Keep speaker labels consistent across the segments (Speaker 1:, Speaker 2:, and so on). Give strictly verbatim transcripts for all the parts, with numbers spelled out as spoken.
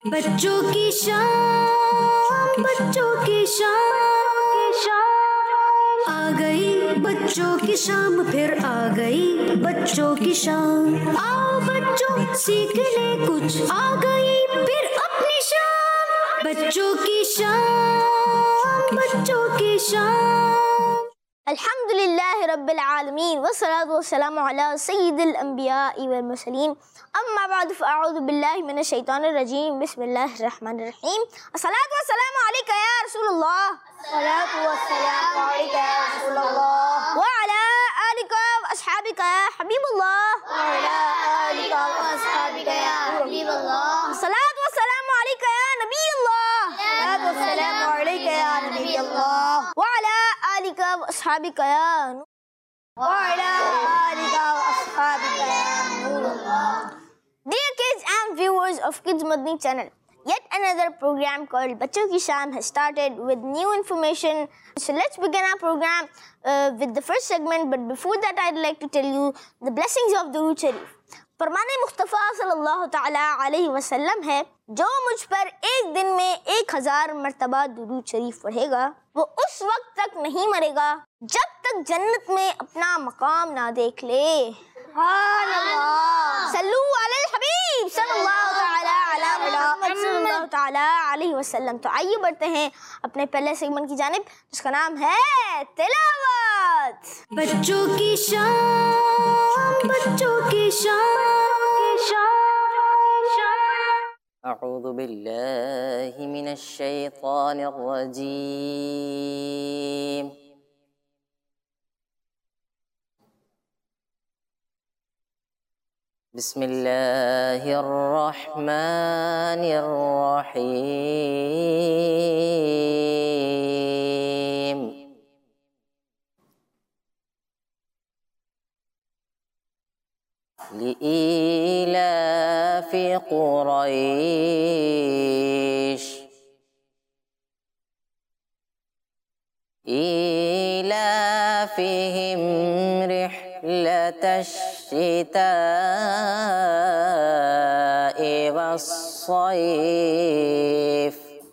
Speaker 1: बच्चों की शाम, बच्चों की शाम आ गई, बच्चों की शाम फिर आ गई, बच्चों की शाम। आओ बच्चों सीख ले कुछ, आ गई फिर अपनी शाम। बच्चों की शाम, बच्चों की शाम।
Speaker 2: अल्हम्दुलिल्लाह रब्बिल आलमीन वस्सलातु वस्सलामु अला सय्यिदिल अंबियाइ वल मुरसलीन अम्मा बाद फ़अऊज़ु बिल्लाहि मिनश शैतानिर रजीम बिस्मिल्लाहिर रहमानिर रहीम। अस्सलातु वस्सलामु अलैका या रसूलल्लाह, अस्सलातु वस्सलामु अलैका या रसूलल्लाह व अला आलिका व अस्हाबिका या हबीबल्लाह, व अला आलिका व अस्हाबिका या हबीबल्लाह। अस्सलातु वस्सलामु अलैका या नबीयल्लाह, अस्सलातु वस्सलामु अलैका या नबीयल्लाह व अला आलिका व अस्हाबिका या व अला आलिका व अस्हाबिका या Noorullah. Dear kids and viewers of Kids Madni channel, yet another program called Bachon Ki Sham has started with new information. So let's begin our program uh, with the first segment. But before that, I'd like to tell you the blessings of Durood Sharif. फरमाने मुस्तफ़ा सल्लल्लाहु ताला अलैहि वसल्लम है, जो मुझ पर एक दिन में एक हजार मरतबा दुरूद शरीफ पढ़ेगा वो उस वक्त तक नहीं मरेगा जब तक जन्नत में अपना मकाम ना देख ले। सल्लू अलल हबीब सल्लल्लाहु ताला अला मुहम्मद सल्लल्लाहु ताला अलैहि वसल्लम। तो आइए बढ़ते हैं अपने पहले सेगमेंट की जानिब, जिसका नाम है तिलावत।
Speaker 1: बच्चों की शाम, बच्चों की शाम।
Speaker 3: अऊज़ु बिल्लाहि मिनश शैतानिर रजीम। बिस्मिल्लाहिर रहमानिर रहीम। लिईलाफि कुरैश ईलाफिहिम रिह्लतश शिताइ वस्सैफ।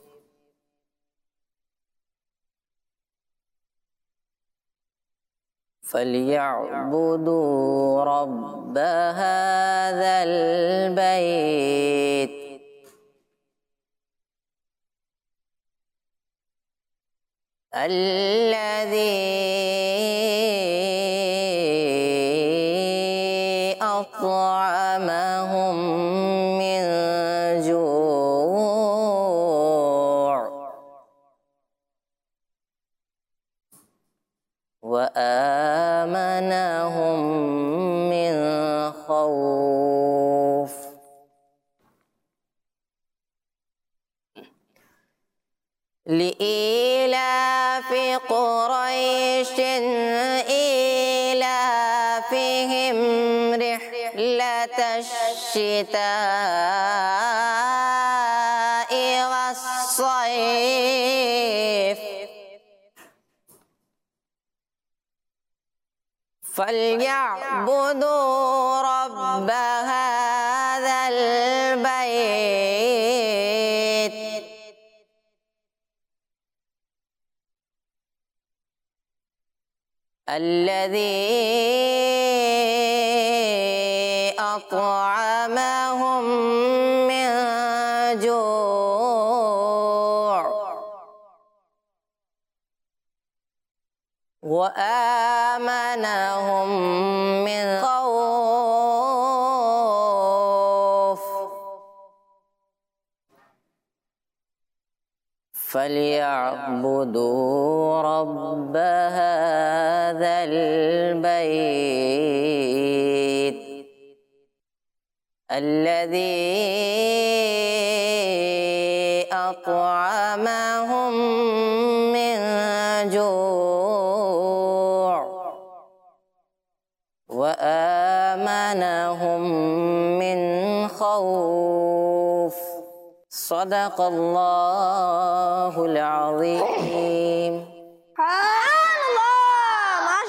Speaker 3: फलियअबुदू रब्ब हाज़ल बैत अल्लज़ी अत्अमहुम मिन जूअ व आमनहुम मिन खौफ। लिईलाफि कुरैशिन ईलाफिहिम रिह्लतश शिताइ वस्सैफ। फलियअबुदू रब्ब हाज़ल बैत अल्लज़ी अत्अमहुम मिन जूअ व आमनहुम मिन खौफ। फलियअबुदू रब्ब हाज़ल बैत अल्लज़ी अत्अमहुम मिन जूअ व आमनहुम मिन खौफ। सदक़ल्लाहुल अज़ीम।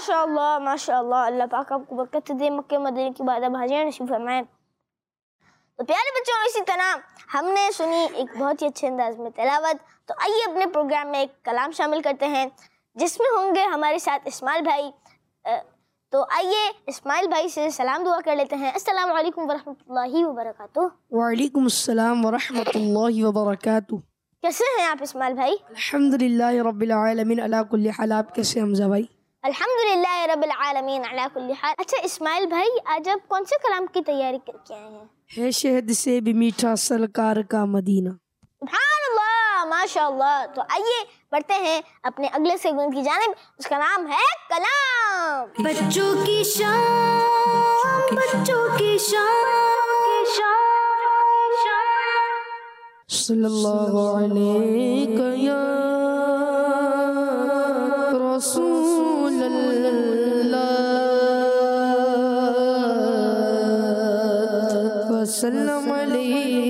Speaker 2: माशाअल्लाह माशाअल्लाह, अल्लाह पाक आपको बरकत दे, मक्के मदीने की बात भाजियाँ नसीब फरमाए। तो प्यारे बच्चों, इसी तरह हमने सुनी एक बहुत ही अच्छे अंदाज में तिलावत। तो आइए अपने प्रोग्राम में एक कलाम शामिल करते हैं जिसमें होंगे हमारे साथ इस्माइल भाई। तो आइए इस्माइल भाई से सलाम दुआ कर लेते हैं। अस्सलाम वालेकुम वरहमतुल्लाहि वबरकातुहू।
Speaker 4: वालेकुम अस्सलाम वरहमतुल्लाहि वबरकातुहू।
Speaker 2: कैसे हैं आप इस्माइल भाई?
Speaker 4: अल्हम्दुलिल्लाहि रब्बिल आलमीन अला कुल्ली हाल। आप कैसे हमजा भाई?
Speaker 2: अल्हम्दुलिल्लाह रब्बिल आलमीन अला कुल्ली हाल। अच्छा इस्माइल भाई, आज आप कौन से कलाम की तैयारी करके आए हैं?
Speaker 4: है शहद से भी मीठा सरकार का मदीना।
Speaker 2: सुभानअल्लाह, माशाअल्लाह। तो आइए बढ़ते हैं अपने अगले सेगमेंट की जानिब। उसका नाम है कलाम।
Speaker 1: बच्चों की शान, बच्चों की शान,
Speaker 4: सल्लल्लाहु अलैहि या रसूल अल्लाह वसल्लम अलैहि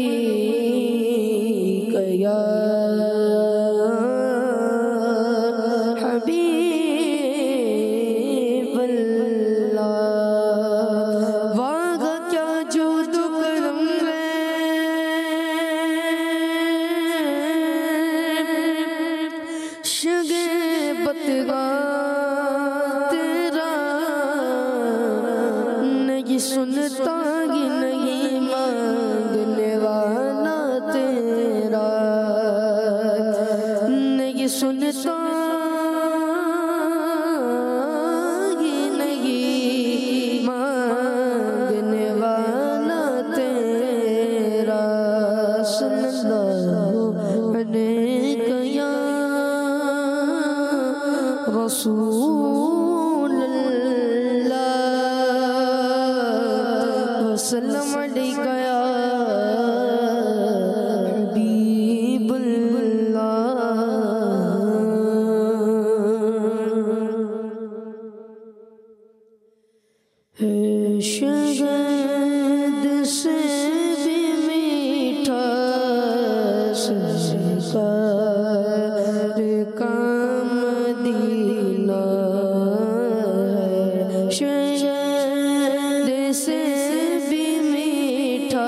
Speaker 4: या हबीब अल्लाह। वागा क्या जुद करम शगे बतगा तेरा नहीं सुनता ही नहीं मांगने वाला तेरा, नहीं सुनता ही नहीं मांगने वाला तेरा। सल्लल्लाहु अलैहि या रसूल अल्लाह वसल्लम अलैका या हबीब अल्लाह। है शहद से भी मीठा सरकार का मदीना है। शहद से भी मीठा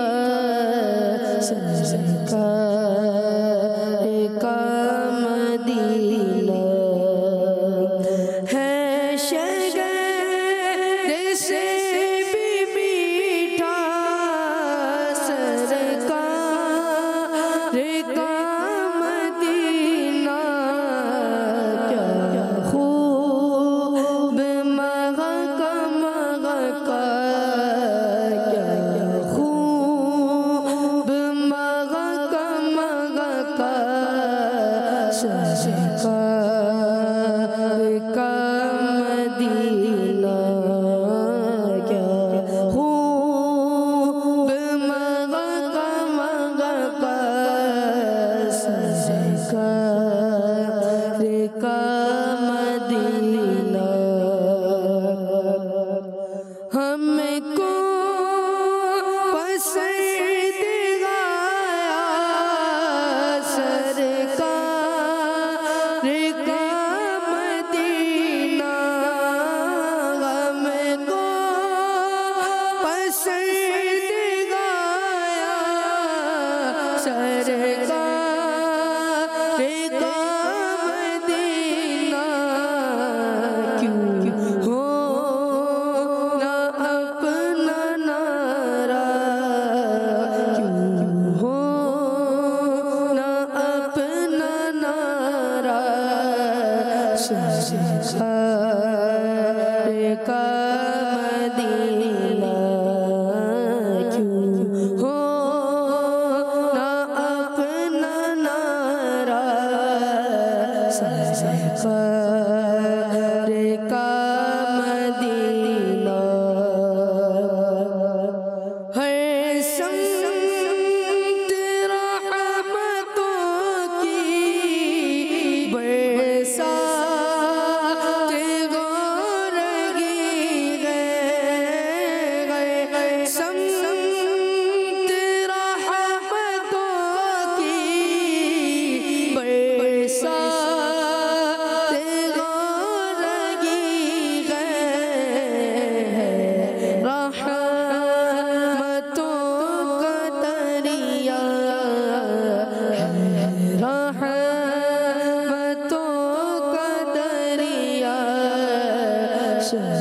Speaker 4: सरकार का मदीना है। शहद से भी मीठा सरकार का मदीना। क्या खूब महका महका, क्या खूब महका महका सरकार का मदीना। क्या खूब महका महका सरकार का मदीना। हमको पसंद आया सरकार का मदीना। हमको पसंद आया सरकार का मदीना। क्यों हो ना अपना नारा, क्यों हो ना अपना नारा सरकार का मदीना। क्यों हो ना अपना नारा सरकार का मदीना है। संत रहमतों की बरसात गोरगी गए। संत रहमतों की बरसात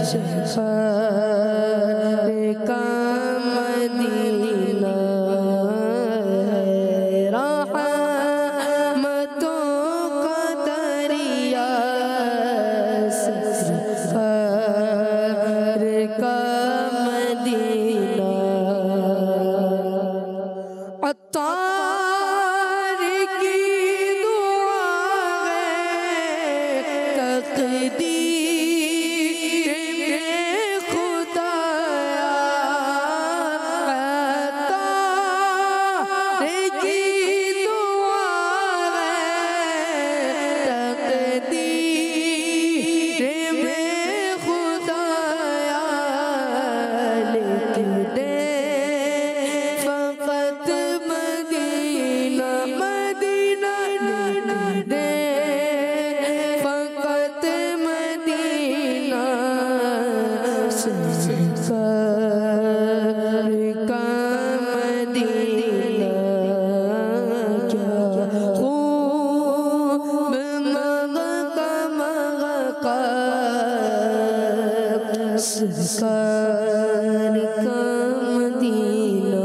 Speaker 4: का मदीना रहमतों का दरिया सफर का मदीना अत्तार की दुआ है तकदीर में खुदाया अत्तार की दुआ है तकदीर में खुदाया लिख दे फकत मदीना मदीना लिख दे फकत मदीना सफर का मदीना क्या खूब मगका मगका सफर का मदीना।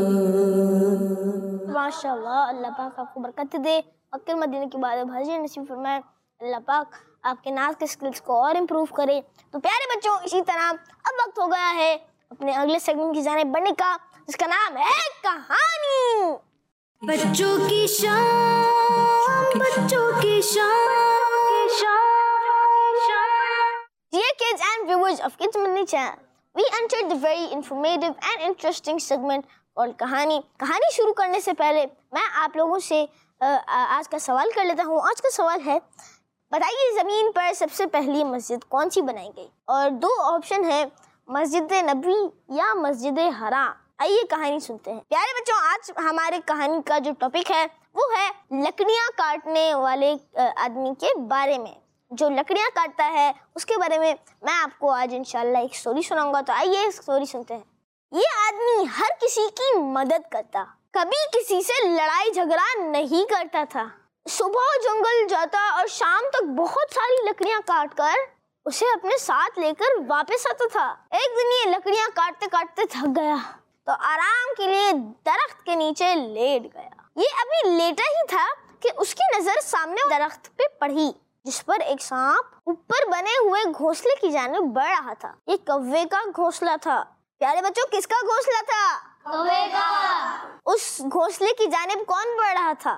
Speaker 2: माशाल्लाह, अल्लाह पाक आपको बरकत दे, मक्के मदीने की बात भाजी नसीब फरमाए। अल्लाह पाक आपके नाज के स्किल्स को और इम्प्रूव करे। तो प्यारे बच्चों, इसी तरह अब वक्त हो गया है अपने अगले सेगमेंट की जानिब बढ़ने का, जिसका नाम है कहानी।
Speaker 1: बच्चों की शाम, बच्चों की शाम।
Speaker 2: Dear kids and viewers of Kids Madani channel, we entered the very informative and interesting segment called कहानी। कहानी शुरू करने से पहले मैं आप लोगों से आ, आज का सवाल कर लेता हूँ। आज का सवाल है, बताइए ज़मीन पर सबसे पहली मस्जिद कौन सी बनाई गई? और दो ऑप्शन है, मस्जिद नबवी या मस्जिद हराम। आइए कहानी सुनते हैं। प्यारे बच्चों, आज हमारे कहानी का जो टॉपिक है वो है लकड़ियाँ काटने वाले आदमी के बारे में। जो लकड़ियाँ काटता है उसके बारे में मैं आपको आज इंशाल्लाह एक स्टोरी सुनाऊंगा। तो आइए स्टोरी सुनते हैं। ये आदमी हर किसी की मदद करता, कभी किसी से लड़ाई झगड़ा नहीं करता था। सुबह जंगल जाता और शाम तक बहुत सारी लकड़ियाँ काटकर उसे अपने साथ लेकर वापस आता था। एक दिन ये लकड़ियाँ काटते काटते थक गया तो आराम के लिए दरख्त के नीचे लेट गया। ये अभी लेटा ही था कि उसकी नजर सामने दरख्त पे पड़ी, जिस पर एक सांप ऊपर बने हुए घोंसले की जानिब बढ़ रहा था। ये कौवे का घोंसला था। प्यारे बच्चों, किसका घोंसला था? कौवे का। उस घोंसले की जानिब कौन बढ़ रहा था?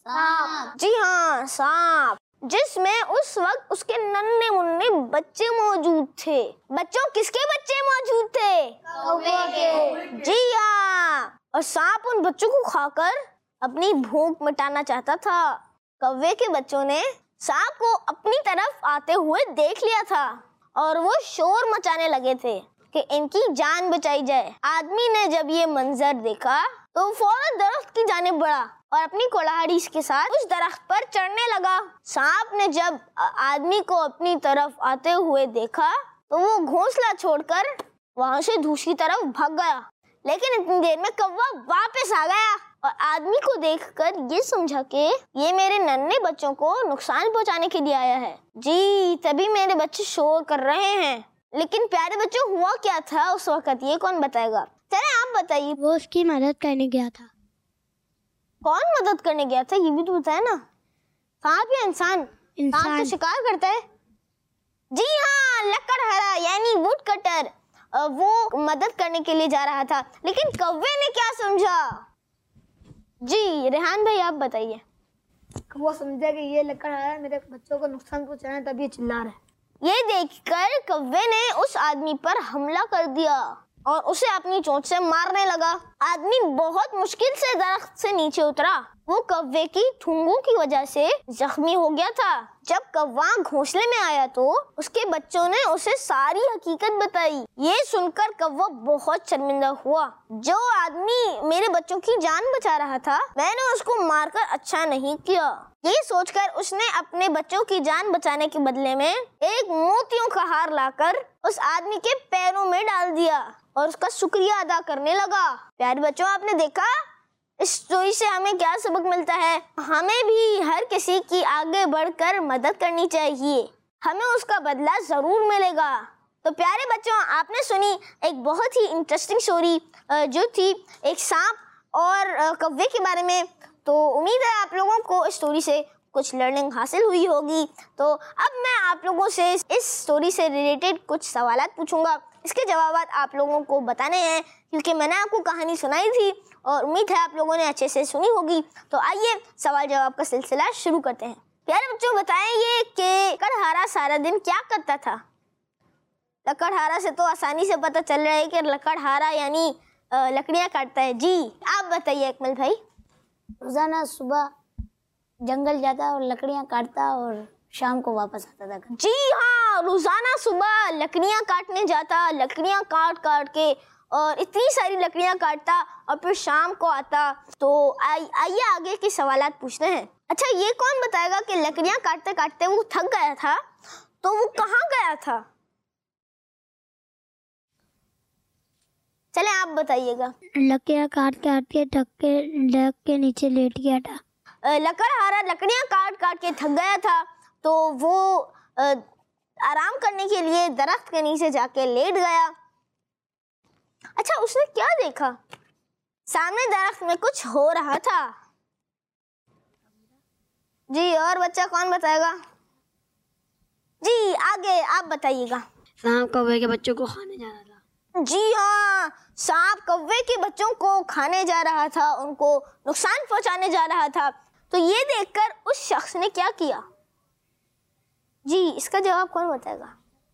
Speaker 2: सांप। जी हाँ, सांप, जिसमें उस वक्त उसके नन्हे मुन्ने बच्चे मौजूद थे। बच्चों, किसके बच्चे मौजूद थे? कौवे के। जी हाँ, और सांप उन बच्चों को खाकर अपनी भूख मिटाना चाहता था। कौवे के बच्चों ने सांप को अपनी तरफ आते हुए देख लिया था और वो शोर मचाने लगे थे कि इनकी जान बचाई जाए। आदमी ने जब ये मंजर देखा तो फौरन दरख्त की जानिब बढ़ा और अपनी कुल्हाड़ी के साथ उस दरख्त पर चढ़ने लगा। सांप ने जब आदमी को अपनी तरफ आते हुए देखा तो वो घोंसला छोड़कर वहां से दूसरी तरफ भाग गया। लेकिन इतनी देर में कौवा वापस आ गया और आदमी को देखकर ये समझा कि ये मेरे नन्हे बच्चों को नुकसान पहुंचाने के लिए आया है। जी, तभी मेरे बच्चे शोर कर रहे हैं। लेकिन प्यारे बच्चों, हुआ क्या था उस वक्त, ये कौन बताएगा? चले आप बताइए।
Speaker 5: वो उसकी मदद करने गया था।
Speaker 2: कौन मदद करने गया था, ये भी तो बताया ना। सांप या इंसान? इंसान तो शिकार करता है। जी हाँ, लकड़हारा यानी वुड कटर, वो मदद करने के लिए जा रहा था। लेकिन कौवे ने क्या समझा? जी रेहान भाई, आप बताइए।
Speaker 5: वो समझा कि ये लकड़हारा मेरे बच्चों को नुकसान पहुंचाना है, तभी चिल्ला रहा है।
Speaker 2: ये देखकर कौवे ने उस आदमी पर हमला कर दिया और उसे अपनी चोंच से मारने लगा। आदमी बहुत मुश्किल से दरख्त से नीचे उतरा। वो कौवे की ठूंगों की वजह से जख्मी हो गया था। जब कौवा घोंसले में आया तो उसके बच्चों ने उसे सारी हकीकत बताई। ये सुनकर कौवा बहुत शर्मिंदा हुआ। जो आदमी मेरे बच्चों की जान बचा रहा था, मैंने उसको मारकर अच्छा नहीं किया। ये सोचकर उसने अपने बच्चों की जान बचाने के बदले में एक मोतियों का हार लाकर उस आदमी के पैरों में डाल दिया और उसका शुक्रिया अदा करने लगा। प्यारे बच्चों, आपने देखा इस स्टोरी से हमें क्या सबक मिलता है? हमें भी हर किसी की आगे बढ़कर मदद करनी चाहिए, हमें उसका बदला जरूर मिलेगा। तो प्यारे बच्चों, आपने सुनी एक बहुत ही इंटरेस्टिंग स्टोरी जो थी एक सांप और कौवे के बारे में। तो उम्मीद है आप लोगों को इस स्टोरी से कुछ लर्निंग हासिल हुई होगी। तो अब मैं आप लोगों से इस स्टोरी से रिलेटेड कुछ सवालात पूछूंगा, इसके जवाब आप लोगों को बताने हैं, क्योंकि मैंने आपको कहानी सुनाई थी और उम्मीद है आप लोगों ने अच्छे से सुनी होगी। तो आइए सवाल जवाब का सिलसिला शुरू करते हैं। प्यारे बच्चों, बताएंगे कि लकड़हारा सारा दिन क्या करता था? लकड़हारा से तो आसानी से पता चल रहा है कि लकड़हारा यानी लकड़ियाँ काटता है। जी आप बताइए अकमल भाई।
Speaker 5: रोजाना सुबह जंगल जाता और लकड़ियाँ काटता और शाम को वापस आता था।
Speaker 2: जी हाँ, रोजाना सुबह लकड़ियाँ काटने जाता, लकड़ियाँ काट काट के और इतनी सारी लकड़ियाँ काटता और फिर शाम को आता। तो आइए आगे के सवालात पूछते हैं। अच्छा, ये कौन बताएगा कि लकड़ियाँ काटते काटते वो थक गया था, तो वो कहाँ गया था? चले आप बताइएगा।
Speaker 5: लकड़ियाँ काट काट के थक के डक के नीचे लेट गया था।
Speaker 2: लकड़हारा लकड़ियाँ काट काट के थक गया था, तो वो आ, आराम करने के लिए दरख्त के नीचे जाके लेट गया। अच्छा, उसने क्या देखा? सामने दरख्त में कुछ हो रहा था। जी और बच्चा कौन बताएगा? जी आगे आप बताइएगा।
Speaker 5: सांप कौवे के बच्चों को खाने जा रहा था।
Speaker 2: जी हाँ, सांप कौवे के बच्चों को खाने जा रहा था, उनको नुकसान पहुंचाने जा रहा था। तो ये देखकर उस शख्स ने क्या किया? जी इसका जवाब कौन बताएगा?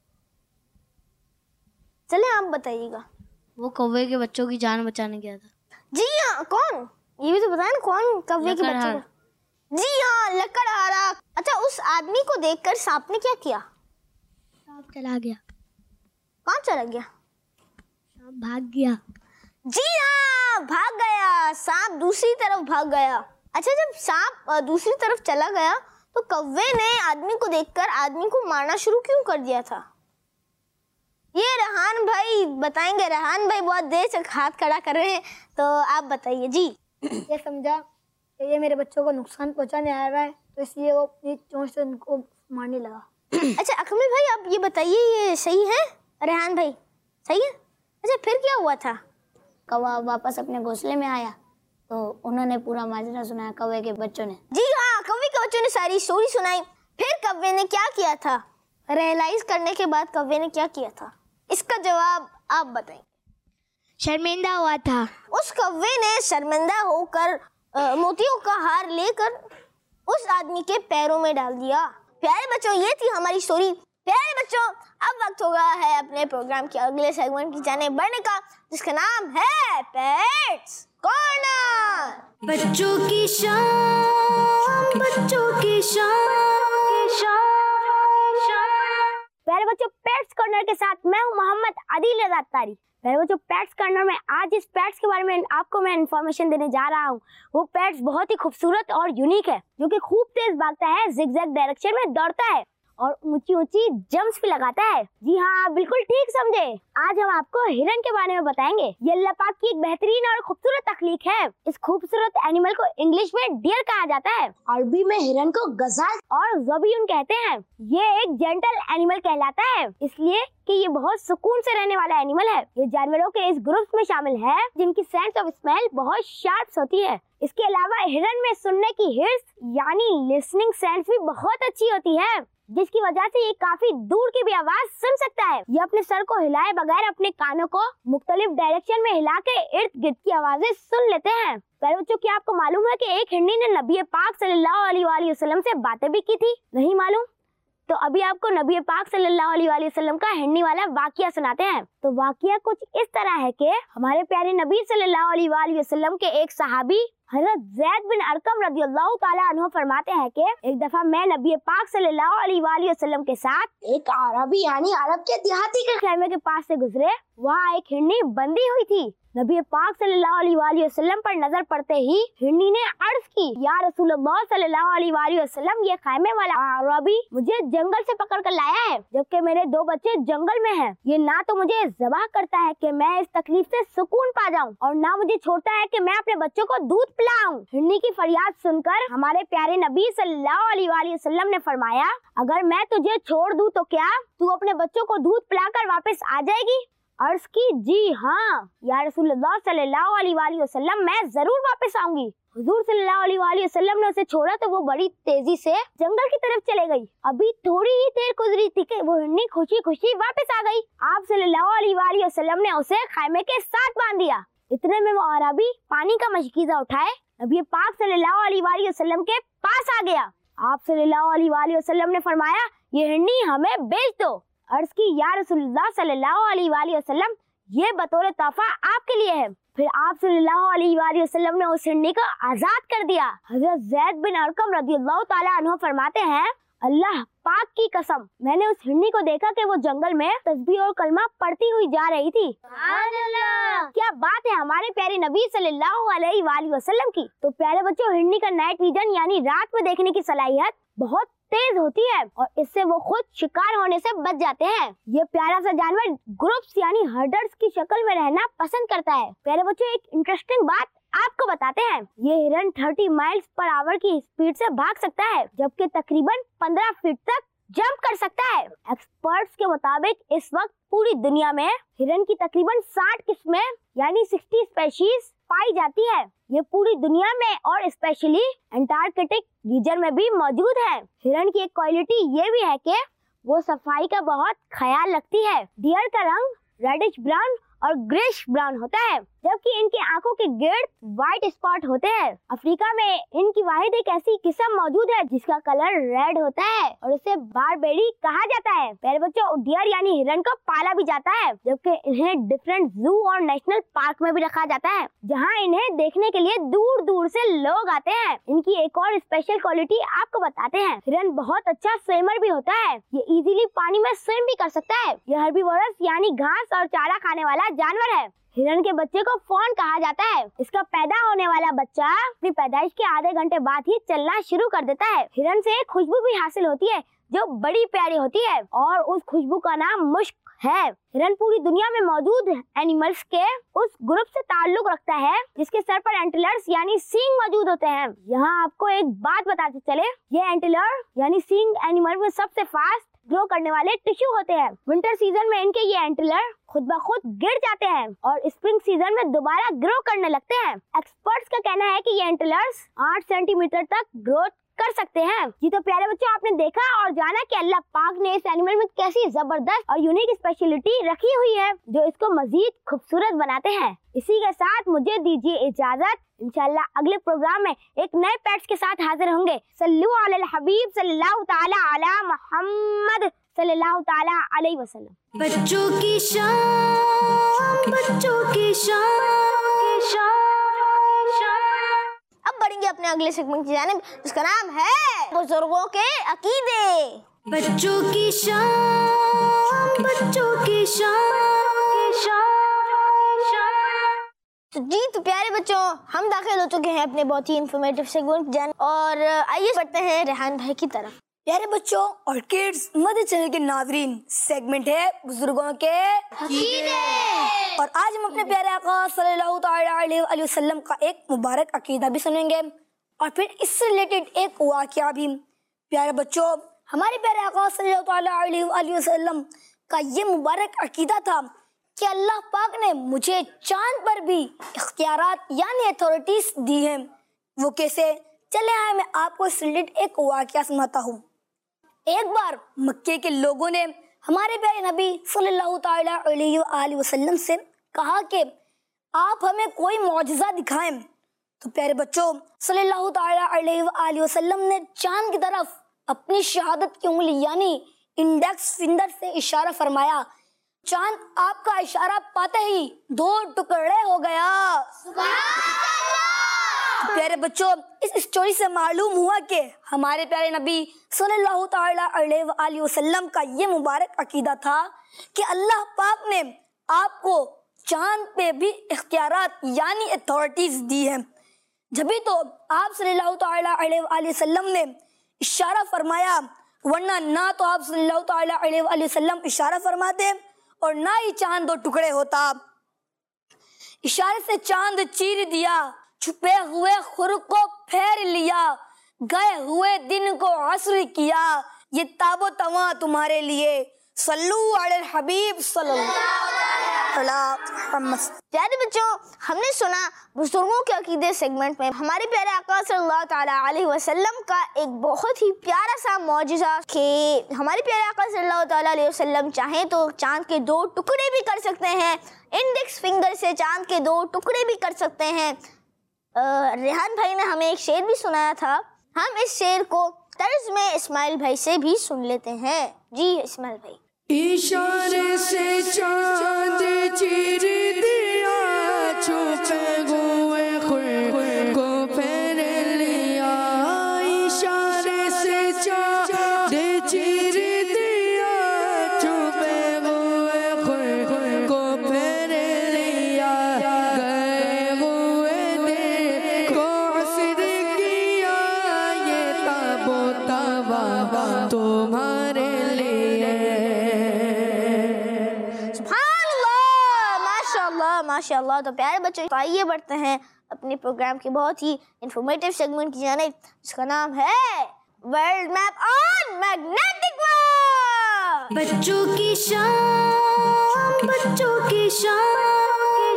Speaker 2: चले आप बताइएगा।
Speaker 5: वो कौवे के बच्चों की जान बचाने गया था।
Speaker 2: जी हाँ, कौन? ये भी तो बताया ना, कौन कौवे के बच्चों को? जी हाँ, लकड़हारा। अच्छा, उस आदमी को देखकर सांप ने क्या किया?
Speaker 5: सांप चला गया।
Speaker 2: कौन चला गया?
Speaker 5: सांप भाग गया।
Speaker 2: जी हाँ, भाग गया। सांप दूसरी तरफ भाग गया। अच्छा, जब सांप दूसरी तरफ चला गया तो कौवे ने आदमी को देखकर आदमी को मारना शुरू क्यों कर दिया था? ये रेहान भाई बताएंगे। रेहान भाई बहुत देर से हाथ खड़ा कर रहे हैं, तो आप बताइए। जी
Speaker 5: ये समझा कि ये मेरे बच्चों को नुकसान पहुंचाने आ रहा है, तो इसलिए वो अपनी चोंच से उनको मारने लगा।
Speaker 2: अच्छा अकमल भाई, आप ये बताइए, ये सही है? रेहान भाई सही है? अच्छा, फिर क्या हुआ था?
Speaker 5: कौवा वापस अपने घोंसले में आया तो उन्होंने पूरा माजरा सुनाया कौवे के बच्चों ने।
Speaker 2: जी हाँ, कौवे के बच्चों ने सारी स्टोरी सुनाई। फिर कौवे ने क्या किया था? रियलाइज करने के बाद कौवे ने क्या किया था? इसका जवाब आप बताएं।
Speaker 5: शर्मिंदा हुआ था।
Speaker 2: उस कौवे ने शर्मिंदा होकर मोतियों का हार लेकर उस आदमी के पैरों में डाल दिया। प्यारे बच्चों, ये थी हमारी स्टोरी। प्यारे बच्चों, अब वक्त हो गया है अपने प्रोग्राम के अगले सेगमेंट की जाने बढ़ने का, जिसका नाम है पेट्स कॉर्नर।
Speaker 1: बच्चों की शाम, बच्चों की शाम।
Speaker 2: प्यारे बच्चों, पेट्स कॉर्नर के साथ मैं हूं मोहम्मद आदिल रज़ा अत्तारी। प्यारे बच्चों, पेट्स कॉर्नर में आज इस पेट्स के बारे में आपको मैं इन्फॉर्मेशन देने जा रहा हूं। वो पेट्स बहुत ही खूबसूरत और यूनिक है, जो कि खूब तेज भागता है, जिगजैग डायरेक्शन में दौड़ता है और ऊंची ऊंची जंप्स भी लगाता है। जी हाँ, बिल्कुल ठीक समझे। आज हम आपको हिरन के बारे में बताएंगे। ये अल्लाह पाक की एक बेहतरीन और खूबसूरत तख्लीक है। इस खूबसूरत एनिमल को इंग्लिश में डियर कहा जाता है, अरबी में हिरन को गज़ाल और ज़बीयुन कहते हैं। ये एक जेंटल एनिमल कहलाता है, इसलिए कि ये बहुत सुकून से रहने वाला एनिमल है। ये जानवरों के इस ग्रुप में शामिल है जिनकी सेंस ऑफ स्मेल बहुत शार्प होती है। इसके अलावा हिरन में सुनने की हिर्स यानी लिसनिंग सेंस भी बहुत अच्छी होती है, जिसकी वजह से ये काफी दूर की भी आवाज सुन सकता है। ये अपने सर को हिलाए बगैर अपने कानों को मुख्तलिफ डायरेक्शन में हिला के इर्द गिर्द की आवाजें सुन लेते हैं। प्यारे बच्चों, क्या आपको मालूम है कि एक हिरनी ने नबी पाक सल्लल्लाहु अलैहि वसल्लम से बातें भी की थी? नहीं मालूम? तो अभी आपको नबी पाक सल्लल्लाहु अलैहि वसल्लम का हिरनी वाला वाकया सुनाते हैं। तो वाकया कुछ इस तरह है कि हमारे प्यारे नबी सल्लल्लाहु अलैहि वसल्लम के एक सहाबी हज़रत ज़ैद बिन अरकम रज़ियल्लाहु ताला अन्हु फरमाते हैं कि एक दफा मैं नबी पाक सल्लल्लाहु अलैहि वसल्लम के साथ एक अरबी यानी अरब के देहाती के खेमे के पास से गुजरे। वहाँ एक हिरनी बंधी हुई थी। नबी पाक सल्लल्लाहु अलैहि वसल्लम पर नजर पड़ते ही हिरनी ने अर्ज की, या रसूलुल्लाह सल्लल्लाहु अलैहि वसल्लम, ये खैमे वाला अरबी मुझे जंगल से पकड़ कर लाया है, जबकि मेरे दो बच्चे जंगल में हैं। ये ना तो मुझे ज़बाह करता है कि मैं इस तकलीफ से सुकून पा जाऊं, और ना मुझे छोड़ता है कि मैं अपने बच्चों को दूध पिलाऊं। हिरनी की फरियाद सुनकर हमारे प्यारे नबी सल्लल्लाहु अलैहि वसल्लम ने फरमाया, अगर मैं तुझे छोड़ दूं तो क्या तू अपने बच्चों को दूध पिलाकर वापस आ जाएगी? अर्ज की, जी हाँ या रसूलुल्लाह सल्लल्लाहु अलैहि वसल्लम, मैं जरूर वापस आऊंगी। हुजूर सल्लल्लाहु अलैहि वसल्लम ने उसे छोड़ा तो वो बड़ी तेजी से जंगल की तरफ चले गई। अभी थोड़ी ही देर गुजरी थी कि वो हिरनी खुशी खुशी वापस आ गई। आप सल्लल्लाहु अलैहि वसल्लम ने उसे खैमे के साथ बांध दिया। इतने में वो अरबी पानी का मशकीज़ा उठाए नबी पाक सल्लल्लाहु अलैहि वसल्लम के पास आ गया। आप सल्लल्लाहु अलैहि वसल्लम ने फरमाया, ये हिरनी हमें बेच दो। अर्ज की, या रसूलुल्लाह सल्लल्लाहु अलैहि वसल्लम, ये बतौर तोहफा आपके लिए है। फिर आप सल्लल्लाहु अलैहि वसल्लम ने उस हिरनी को आजाद कर दिया। हजरत ज़ैद बिन अरकम रज़ियल्लाहु ताला अन्हु फरमाते हैं, अल्लाह पाक की कसम, मैंने उस हिरनी को देखा कि वो जंगल में तस्बीह और कलमा पढ़ती हुई जा रही थी। क्या बात है हमारे प्यारे नबी सल्लल्लाहु अलैहि वसल्लम की। तो प्यारे बच्चों, हिरनी का नाइट विजन यानी रात में देखने की सलाहियत बहुत तेज होती है और इससे वो खुद शिकार होने से बच जाते हैं। ये प्यारा सा जानवर ग्रुप्स यानी हर्डर्स की शक्ल में रहना पसंद करता है। प्यारे बच्चों, एक इंटरेस्टिंग बात आपको बताते हैं। ये हिरन तीस माइल्स पर आवर की स्पीड से भाग सकता है, जबकि तकरीबन पंद्रह फीट तक जंप कर सकता है। एक्सपर्ट्स के मुताबिक इस वक्त पूरी दुनिया में हिरन की तकरीबन साठ किस्में यानी साठ स्पेशीज पाई जाती है। ये पूरी दुनिया में और स्पेशली एंटार्कटिक रीजन में भी मौजूद है। हिरन की एक क्वालिटी ये भी है कि वो सफाई का बहुत ख्याल रखती है। डियर का रंग रेडिश ब्राउन और ग्रेश ब्राउन होता है, जबकि इनकी आंखों के गिर्द व्हाइट स्पॉट होते हैं। अफ्रीका में इनकी वाहिद एक ऐसी किस्म मौजूद है जिसका कलर रेड होता है और उसे बारबेरी कहा जाता है। प्यारे बच्चों, डियर यानी हिरन को पाला भी जाता है, जबकि इन्हें डिफरेंट जू और नेशनल पार्क में भी रखा जाता है, जहां इन्हें देखने के लिए दूर दूर से लोग आते हैं। इनकी एक और स्पेशल क्वालिटी आपको बताते हैं। हिरन बहुत अच्छा स्विमर भी होता है। ये इजीली पानी में स्विम भी कर सकता है। यह हर्बीवोरस यानी घास और चारा खाने वाला जानवर है। हिरन के बच्चे को फॉन कहा जाता है। इसका पैदा होने वाला बच्चा अपनी पैदाइश के आधे घंटे बाद ही चलना शुरू कर देता है। हिरन से एक खुशबू भी हासिल होती है जो बड़ी प्यारी होती है और उस खुशबू का नाम मुश्क है। हिरन पूरी दुनिया में मौजूद एनिमल्स के उस ग्रुप से ताल्लुक रखता है जिसके सर पर एंटीलर्स यानी सींग मौजूद होते हैं। यहाँ आपको एक बात बताते चले, ये एंटीलर यानी सींग एनिमल में सबसे फास्ट ग्रो करने वाले टिश्यू होते हैं। विंटर सीजन में इनके ये एंटीलर खुद ब खुद गिर जाते हैं और स्प्रिंग सीजन में दोबारा ग्रो करने लगते हैं। एक्सपर्ट्स का कहना है कि ये एंटीलर्स आठ सेंटीमीटर तक ग्रोथ कर सकते हैं। जी तो प्यारे बच्चों, आपने देखा और जाना कि अल्लाह पाक ने इस एनिमल में कैसी जबरदस्त और यूनिक स्पेशलिटी रखी हुई है जो इसको मजीद खूबसूरत बनाते हैं। इसी के साथ मुझे दीजिए इजाजत। इंशाल्लाह अगले प्रोग्राम में एक नए पेट्स के साथ हाजिर होंगे। सल्लु अलल हबीब सल्लल्लाहु ताला अला मुहम्मद सल्लल्लाहु ताला अलैहि वसल्लम।
Speaker 1: बच्चों की शान, बच्चों की शान।
Speaker 2: अब बढ़ेंगे अपने अगले सेगमेंट की जानिब जिसका नाम है बुजुर्गों के अकीदे।
Speaker 1: बच्चों की शान, बच्चों की शान।
Speaker 2: तो जी तो प्यारे बच्चों, हम दाखिल हो चुके हैं अपने बहुत ही इंफॉर्मेटिव सेगमेंट जान और आइए बढ़ते हैं रेहान भाई की तरफ।
Speaker 5: प्यारे बच्चों और किड्स मदर चैनल के नाजरीन, सेगमेंट है बुजुर्गों के अकीदे। और आज हम अपने प्यारे आका सल्लल्लाहु अलैहि वसल्लम का एक मुबारक अकीदा भी सुनेंगे और फिर इससे रिलेटेड एक वाकया भी। प्यारे बच्चों, हमारे प्यारे आका सल्लल्लाहु अलैहि वसल्लम का ये मुबारक अकीदा था कि अल्लाह पाक ने मुझे चांद पर भी इख्तियारात यानी अथॉरिटीज दी हैं। वो कैसे, चले आए मैं आपको इस रिलेटेड एक वाकया सुनाता हूँ। एक बार मक्के के लोगों ने हमारे प्यारे नबी सल्लल्लाहु ताला अलैहि वसल्लम से कहा कि आप हमें कोई मौजज़ा दिखाएं। तो प्यारे बच्चों, सल्लल्लाहु ताला अलैहि वसल्लम ने चांद की तरफ अपनी शहादत की उंगली यानी इंडेक्स फिंगर से इशारा फरमाया। चांद आपका इशारा पाते ही दो टुकड़े हो गया। प्यारे बच्चों, इस स्टोरी से मालूम हुआ कि हमारे प्यारे नबी सल्लल्लाहु ताला अलैहि वसल्लम का ये मुबारक अकीदा था कि अल्लाह पाक ने आपको चांद पे भी इख्तियारात यानी अथॉरिटीज दी है। जभी तो आप सल्लल्लाहु तआला अलैहि वसल्लम ने इशारा फरमाया, वरना ना तो आप सल्लल्लाहु तआला अलैहि वसल्लम इशारा फरमाते और ना ही चांद दो टुकड़े होता। इशारे से चांद चीर दिया, छुपे हुए खुर को फेर लिया, गए हुए दिन को असर किया, ये ताबो तवा तुम्हारे लिए। सल्लू अलल हबीब सल्लल्लाहु अलैहि वसल्लम।
Speaker 2: प्यारे बच्चों, हमने सुना बुजुर्गों के अकीदे सेगमेंट में हमारे प्यारे आका सल्लल्लाहु ताला अलैहि वसल्लम का एक बहुत ही प्यारा सा मौजिज़ा कि हमारे प्यारे आका सल्लल्लाहु ताला अलैहि वसल्लम चाहें तो चांद के दो टुकड़े भी कर सकते हैं, इंडेक्स फिंगर से चांद के दो टुकड़े भी कर सकते हैं। रेहान भाई ने हमें एक शेर भी सुनाया था, हम इस शेर को तर्ज में इस्माइल भाई से भी सुन लेते हैं। जी इस्माइल भाई।
Speaker 4: इशारे से चांद चीर दिया, छुपे हुए खुर को फेर लिया। इशारे से चांद चीर दिया, छुपे हुए खुर को फेर लिया, गए हुए दिन को असर किया, ये ताबो तवा तुम्हारे लिए।
Speaker 2: माशाल्लाह। तो प्यारे बच्चों, तो आइए बढ़ते हैं अपने प्रोग्राम के बहुत ही इंफॉर्मेटिव सेगमेंट की जानिब, जिसका नाम है world map on magnetic wall.
Speaker 1: बच्चों की शान, बच्चों की शान,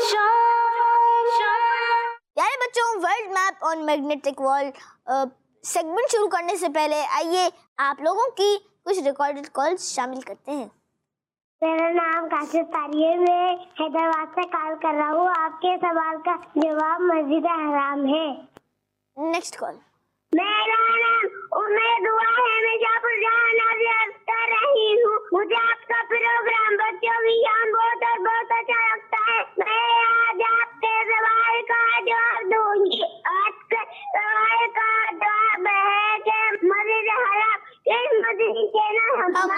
Speaker 2: प्यारे बच्चों, world map on magnetic wall segment शुरू करने से पहले आइए आप लोगों की कुछ रिकॉर्डेड कॉल्स शामिल करते हैं।
Speaker 6: मेरा नाम काशिफ तारिये, मैं हैदराबाद से कॉल कर रहा हूँ। आपके सवाल का जवाब मस्जिद हराम है।
Speaker 2: Next call.
Speaker 6: मेरा नाम उम्मीद हुआ है, मैं जापुर जहां कर रही हूँ। मुझे आपका प्रोग्राम बच्चों की जान बहुत और बहुत अच्छा लगता है। मैं आज आपके सवाल का जवाब दूंगी। आपके सवाल का जवाब है कि मस्जिद हराम किस मस्जिद के नाम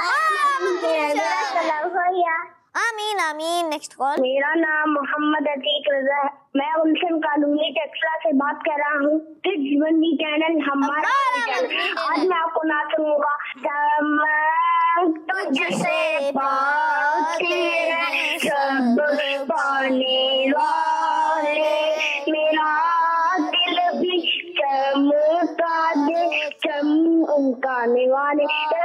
Speaker 2: आमीन आमीन। Next call.
Speaker 6: मेरा नाम मोहम्मद अतीक रजा है, मैं गुलशन कॉलोनी टेक्सला से बात कर रहा हूँ। किड्स बंदी चैनल हमारा चैनल। आज मैं आपको ना सुनूंगा तुझसे पाने वाले, मेरा दिल भी चमका दे चमकाने वाले।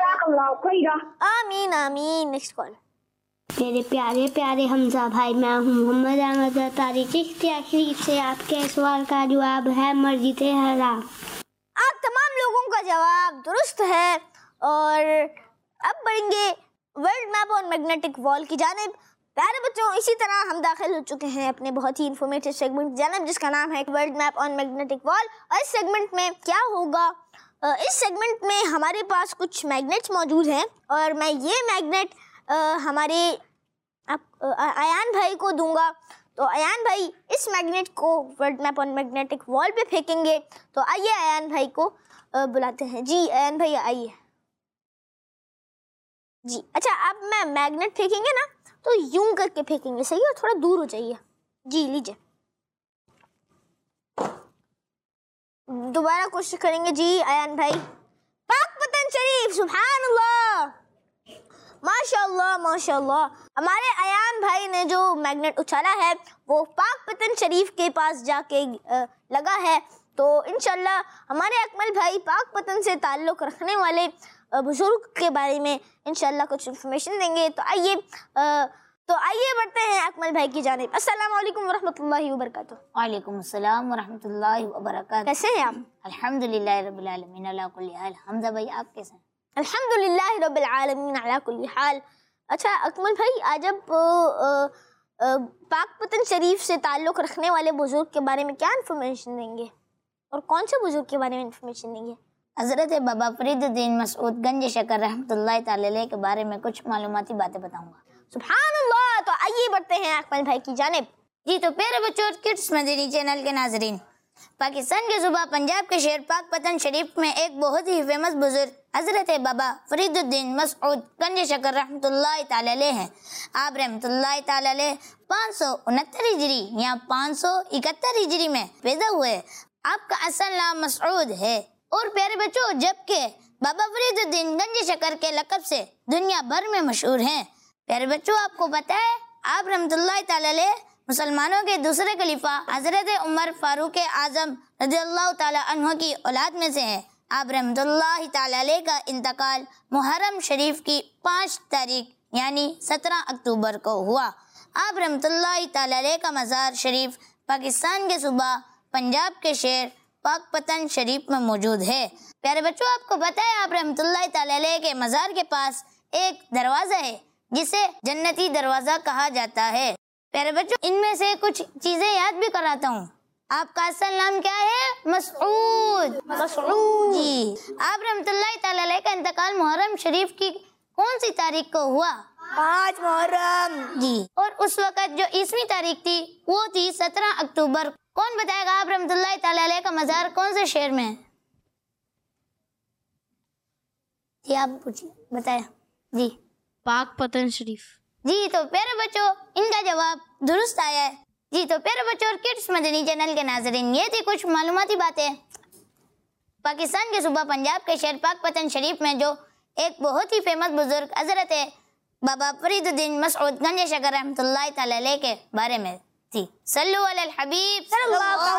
Speaker 2: आमीन आमीन। Next call.
Speaker 6: मेरे प्यारे प्यारे हमजा भाई, मैं हूँ मोहम्मद अहमद तारिक शरीफ से। आपके सवाल का जवाब है मस्जिद हराम।
Speaker 2: आप तमाम लोगों का जवाब दुरुस्त है। और अब बढ़ेंगे world map on magnetic wall की जानिब। प्यारे बच्चों, इसी तरह हम दाखिल हो चुके हैं अपने बहुत ही इंफॉर्मेटिव सेगमेंट की जानिब, जिसका नाम है world map on magnetic wall. और इस सेगमेंट में क्या होगा, इस सेगमेंट में हमारे पास कुछ मैग्नेट्स मौजूद हैं और मैं ये मैग्नेट हमारे अयान भाई को दूंगा। तो अयान भाई इस मैग्नेट को world map on magnetic wall पे फेंकेंगे। तो आइए अयान भाई को बुलाते हैं। जी अयान भाई आइए। जी अच्छा, अब मैं मैग्नेट फेंकेंगे ना तो यूं करके फेंकेंगे, सही है? थोड़ा दूर हो जाइए। जी लीजिए, दोबारा कोशिश करेंगे। जी अयान भाई। पाक वतन शरीफ, सुभान अल्लाह, माशाअल्लाह माशाअल्लाह। हमारे अयान भाई ने जो मैग्नेट उछाला है वो पाक वतन शरीफ के पास जाके लगा है। तो इंशाल्लाह हमारे अकमल भाई पाक वतन से ताल्लुक़ रखने वाले बुजुर्ग के बारे में इंशाल्लाह कुछ इन्फॉर्मेशन देंगे। तो आइए तो आइए बढ़ते हैं अकमल भाई की जानिब। अस्सलामु अलैकुम वरहमतुल्लाहि वबरकातुहू।
Speaker 7: वालेकुम अस्सलाम वरहमतुल्लाहि वबरकातुहू।
Speaker 2: कैसे हैं आप?
Speaker 7: अल्हम्दुलिल्लाह रब्बिल आलमीन अला कुल्ली हाल। हमजा भाई आप कैसे हैं?
Speaker 2: अल्हम्दुलिल्लाह रब्बिल आलमीन अला कुल्ली हाल। अच्छा अकमल भाई, आज आप पाक वतन शरीफ से ताल्लुक़ रखने वाले बुजुर्ग के बारे में क्या इन्फॉर्मेशन देंगे और कौन से बुजुर्ग के बारे में इन्फॉर्मेशन देंगे?
Speaker 7: हज़रत बाबा फरीदुद्दीन मसऊद गंज शकर रहमतुल्लाहि तआला अलैह के बारे में कुछ मालूमाती बातें बताऊंगा।
Speaker 2: सुभान अल्लाह। तो आइए बढ़ते हैं अकमल भाई की जानिब।
Speaker 7: जी तो प्यारे बच्चों, किड्स मदनी चैनल के नाजरीन, पाकिस्तान के सूबा पंजाब के शहर पाकपतन शरीफ में एक बहुत ही फेमस बुजुर्ग हजरत बाबा फरीदुद्दीन मसऊद गंज शकर रहमतुल्लाह ताला अलैह हैं। आप रहमतुल्लाह ताला अलैह पाँच सौ उनहत्तर हिजरी या पाँच सौ इकहत्तर हिजरी में पैदा हुए। आपका असल नाम मसऊद है। और प्यारे बच्चों, जबकि बाबा फरीदुद्दीन गंज शकर के लक़ब से दुनिया भर में मशहूर हैं। प्यारे बच्चों, आपको पता है आप रहमतुल्लाह ताला अलैह मुसलमानों के दूसरे खलीफा हजरत उमर फारूक आजम रज़ियल्लाहु ताला अन्हु की औलाद में से हैं। आप रहमतुल्लाह ताला अलैह का इंतकाल मुहर्रम शरीफ की पाँच तारीख यानी सत्रह अक्टूबर को हुआ। आप रहमतुल्लाह ताला अलैह का मज़ार शरीफ पाकिस्तान के सूबा पंजाब के शहर पाकपतन शरीफ में मौजूद है। प्यारे बच्चों, आपको पता है आप रहमतुल्लाह ताला अलैह के मज़ार के पास एक दरवाज़ा है जिसे जन्नती दरवाज़ा कहा जाता है। प्यारे बच्चों, इनमें से कुछ चीजें याद भी कराता हूँ। आपका असल नाम क्या है? मसऊद। मसऊद जी। आप रहमतुल्लाह ताला अलैह का इंतकाल मुहर्रम शरीफ की कौन सी तारीख को हुआ?
Speaker 5: पाँच मुहर्रम
Speaker 7: जी। और उस वक्त जो ईसवी तारीख थी वो थी सत्रह अक्टूबर। कौन बताएगा आप रहमतुल्लाह ताला अलैह का मज़ार कौन से शहर में है? जी आप पूछिए, बताया जी।
Speaker 2: पाकपतन शरीफ।
Speaker 7: जी, तो प्यारे बच्चों इनका जवाब दुरुस्त आया है। जी, तो प्यारे बच्चों और किड्स मदनी चैनल के नाज़रीन, ये थी कुछ मालूमाती बातें पाकिस्तान के सूबा पंजाब के शहर पाकपतन शरीफ में जो एक बहुत ही फेमस बुजुर्ग हजरत बाबा फरीदुद्दीन मसऊद गंज शकर रहमतुल्लाह ताला अलैह के बारे में थी। सल्लु अलल हबीब सल्लल्लाहु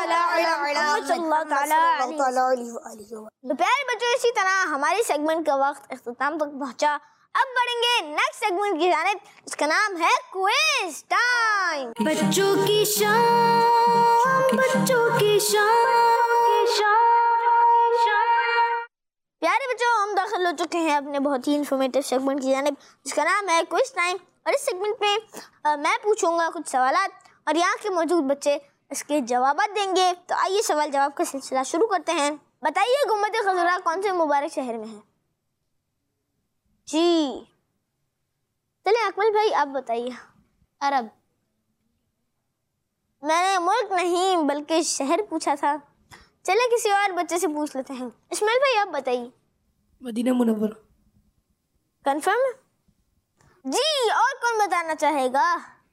Speaker 7: अलैहि वसल्लम।
Speaker 2: तो प्यारे बच्चों, इसी तरह हमारी सेगमेंट का वक्त इख्तिताम तक पहुंचा। अब बढ़ेंगे नेक्स्ट सेगमेंट की जानिब, इसका नाम है क्विज टाइम।
Speaker 1: बच्चों की शान, बच्चों की शान।
Speaker 2: प्यारे बच्चों, हम दाखिल हो चुके हैं अपने बहुत ही इंफॉर्मेटिव सेगमेंट की जानिब, जिसका नाम है क्विज टाइम। और इस सेगमेंट में आ, मैं पूछूंगा कुछ सवालात और यहाँ के मौजूद बच्चे इसके जवाब देंगे। तो आइए सवाल जवाब का सिलसिला शुरू करते हैं। बताइए गुम्बद खज़रा कौन से मुबारक शहर में है? जी, चलिए अकमल भाई आप बताइए।
Speaker 7: अरब।
Speaker 2: मैंने मुल्क नहीं बल्कि शहर पूछा था। चलिए किसी और बच्चे से पूछ लेते हैं। इस्माइल भाई आप बताइए।
Speaker 4: Medina Munawwara.
Speaker 2: कंफर्म? जी, और कौन बताना चाहेगा?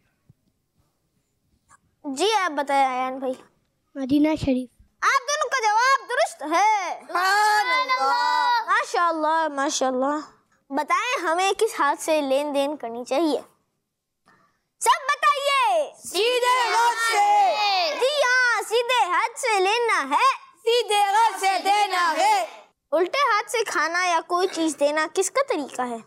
Speaker 2: जी आप बताएं आयान भाई।
Speaker 8: मदीना शरीफ।
Speaker 2: आप दोनों का जवाब दुरुस्त है। माशाअल्लाह माशाअल्लाह। बताएं हमें किस हाथ से लेन देन करनी चाहिए? सब बताइए।
Speaker 5: सीधे हाथ से।
Speaker 2: जी हाँ, सीधे हाथ से लेना है,
Speaker 5: सीधे हाथ से देना है।
Speaker 2: उल्टे हाथ से खाना या कोई चीज देना किसका तरीका है?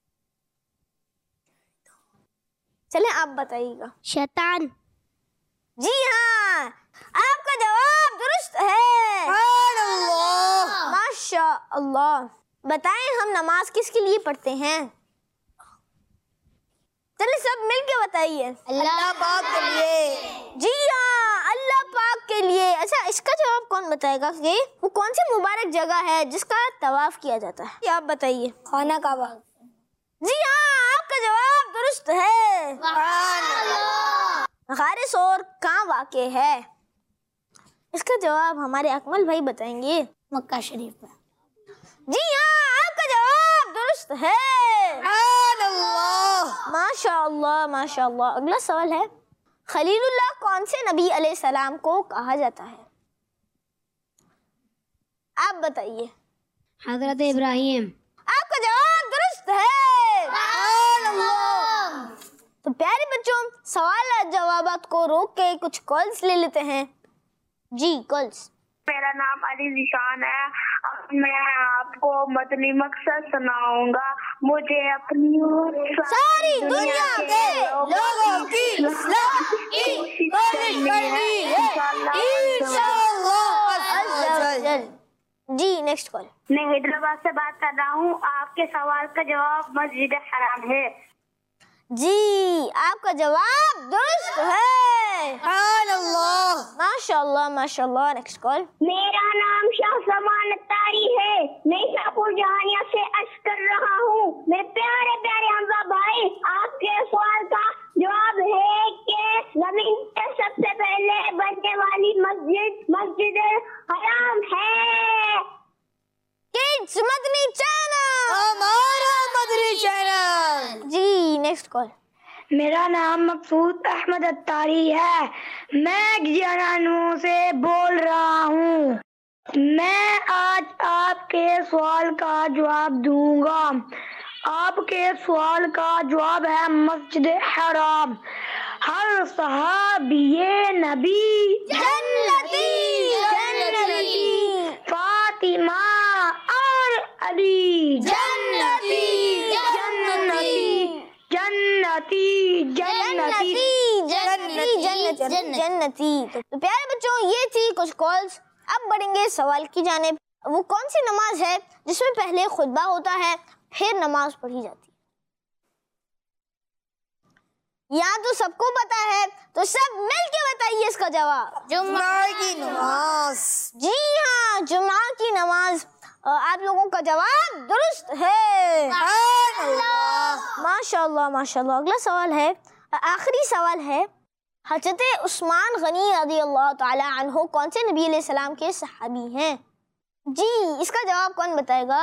Speaker 2: चले आप बताइएगा।
Speaker 8: शैतान।
Speaker 2: जी हाँ, आपका जवाब दुरुस्त है। माशाअल्लाह। बताएं हम नमाज किसके लिए पढ़ते हैं? चलिए सब मिलके बताइए।
Speaker 5: अल्लाह पाक के लिए।
Speaker 2: जी हाँ, अल्लाह पाक के लिए। अच्छा, इसका जवाब कौन बताएगा कि वो कौन सी मुबारक जगह है जिसका तवाफ किया जाता है? ये आप बताइए।
Speaker 5: खाना काबा।
Speaker 2: जी हाँ, आपका जवाब दुरुस्त है। गारे सौर कहाँ वाक़े है? इसका जवाब हमारे अकमल भाई बताएंगे।
Speaker 7: मक्का शरीफ में।
Speaker 2: जी हाँ, आपका जवाब दुरुस्त है। माशाअल्लाह माशाअल्लाह। अगला सवाल है, खलीलुल्लाह कौन से नबी अलैहिस्सलाम को कहा जाता है? आप बताइए।
Speaker 8: हजरत इब्राहिम।
Speaker 2: आपका जवाब दुरुस्त है। तो प्यारे बच्चों, सवाल जवाबात को रोक के कुछ कॉल्स ले लेते हैं। जी कॉल्स।
Speaker 6: मेरा नाम अली जिशान है। अब मैं आपको मदनी मकसद सुनाऊंगा। मुझे अपनी
Speaker 2: सारी दुनिया के लोगों की इस्लाह की कोशिश करनी है इंशाअल्लाह। जी नेक्स्ट कॉल।
Speaker 6: मैं हैदराबाद से बात कर रहा हूँ। आपके सवाल का जवाब मस्जिद हराम है।
Speaker 2: जी, आपका जवाब दुरुस्त है। माशाअल्लाह माशाअल्लाह। Next call.
Speaker 6: मेरा नाम शाहजमान अत्तारी है। मैं शाहपुर जहानिया से अर्ज कर रहा हूँ। मैं प्यारे प्यारे हमजा भाई, आपके सवाल का जवाब है कि जमीन पे सबसे पहले बनने वाली मस्जिद मस्जिद
Speaker 2: इट्स मदनी चैनल,
Speaker 5: हमारा मदनी चैनल।
Speaker 2: जी नेक्स्ट कॉल।
Speaker 6: मेरा नाम मकसूद अहमद अत्तारी है। मैं गियानानू से बोल रहा हूँ। मैं आज आपके सवाल का जवाब दूंगा। आपके सवाल का जवाब है मस्जिद हराम। हर सहाबिये नबी
Speaker 2: जन्नती जन्नती,
Speaker 6: फातिमा और अली
Speaker 2: जन्नती
Speaker 6: जन्नती जन्नती जन्नती
Speaker 2: जन्नती जन्नती जन्नती। तो प्यारे बच्चों, ये थी कुछ कॉल्स। अब बढ़ेंगे सवाल की जानिब। वो कौन सी नमाज है जिसमें पहले खुतबा होता है फिर नमाज पढ़ी जाती है? यहाँ तो सबको पता है, तो सब मिलके बताइए इसका जवाब।
Speaker 5: जुम्मा की नमाज।
Speaker 2: जी हाँ, जुम्मा की नमाज। आप लोगों का जवाब दुरुस्त है। माशाल्लाह माशाल्लाह। अगला सवाल है, आखिरी सवाल है, हजरत उस्मान गनी रज़ी अल्लाह ताला अन्हु कौन से नबी अलैहि सलाम के सहाबी हैं? जी, इसका जवाब कौन बताएगा?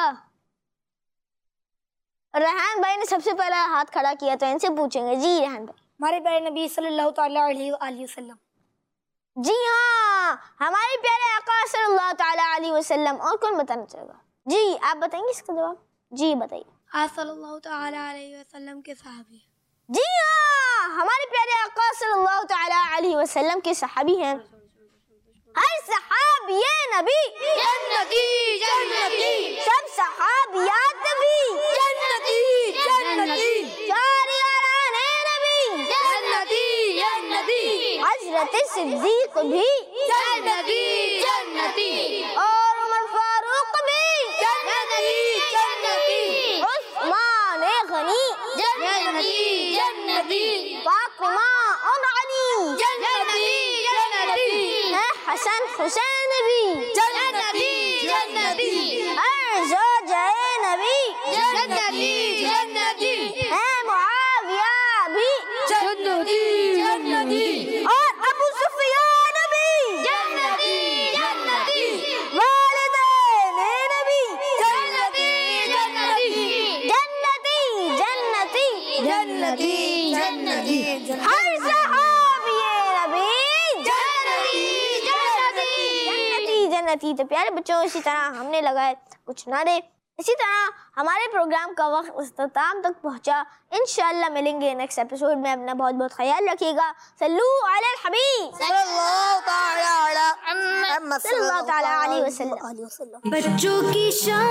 Speaker 2: रेहान भाई ने सबसे पहला हाथ खड़ा किया, तो इनसे पूछेंगे। जी रेहान भाई।
Speaker 5: हमारे प्यारे नबी सल्लल्लाहु ताला अलैहि वसल्लम।
Speaker 2: जी हाँ, हमारे प्यारे आका सल्लल्लाहु ताला अलैहि वसल्लम। और कौन बताना चाहेगा? जी आप बताएंगे इसका जवाब? जी बताइए।
Speaker 8: आप सल्लल्लाहु ताला अलैहि वसल्लम के सहाबी।
Speaker 2: जी हाँ, हमारे प्यारे आका सल्लल्लाहु ताला अलैहि वसल्लम के सहाबी हैं। हर सहाबिये नबी
Speaker 5: जन्नती जन्नती,
Speaker 2: सब सहाबियात भी
Speaker 5: जन्नती जन्नती,
Speaker 2: चार याराने नबी
Speaker 5: जन्नती जन्नती,
Speaker 2: हजरत सिद्दीक भी
Speaker 5: जन्नती जन्नती,
Speaker 2: और उमर फारूक भी
Speaker 5: जन्नती जन्नती,
Speaker 2: उस्मान गनी
Speaker 5: जन्नती जन्नती,
Speaker 2: फातिमा और अली
Speaker 5: जन्नती जन्नती,
Speaker 2: है हसन हुसैन भी
Speaker 5: जन्नती जन्नती,
Speaker 2: है ज़ौजाए नबी
Speaker 5: जन्नती जन्नती,
Speaker 2: है मुआविया भी
Speaker 5: जन्नती जन्नती,
Speaker 2: और अबू सुफियान भी
Speaker 5: जन्नती जन्नती,
Speaker 2: वालिदैन नबी
Speaker 5: जन्नती जन्नती,
Speaker 2: जन्नती जन्नती
Speaker 5: जन्नती जन्नती,
Speaker 2: हर सहाबिये नबी
Speaker 5: जन्नती जन्नती,
Speaker 2: जन्नती जन्नती। तो प्यारे बच्चों, इसी तरह हमने लगाए कुछ नारे। इसी तरह हमारे प्रोग्राम का वक्त इख्तिताम तक पहुंचा। इंशाअल्लाह मिलेंगे नेक्स्ट एपिसोड में। अपना बहुत बहुत ख्याल रखिएगा। सल्लू अलल हबीब
Speaker 5: सल्लल्लाहु ताला
Speaker 2: सल्लल्लाहु ताला अलैहि वसल्लम।
Speaker 1: बच्चों की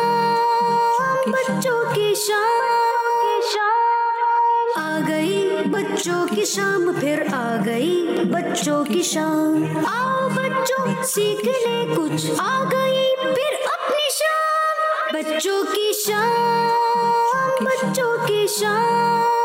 Speaker 1: शाम, बच्चों की शाम आ गई, बच्चों की शाम फिर आ गई, बच्चों की शाम। आओ बच्चों सीख ले कुछ, आ गई फिर अपनी शाम। बच्चों की शाम, बच्चों की शाम।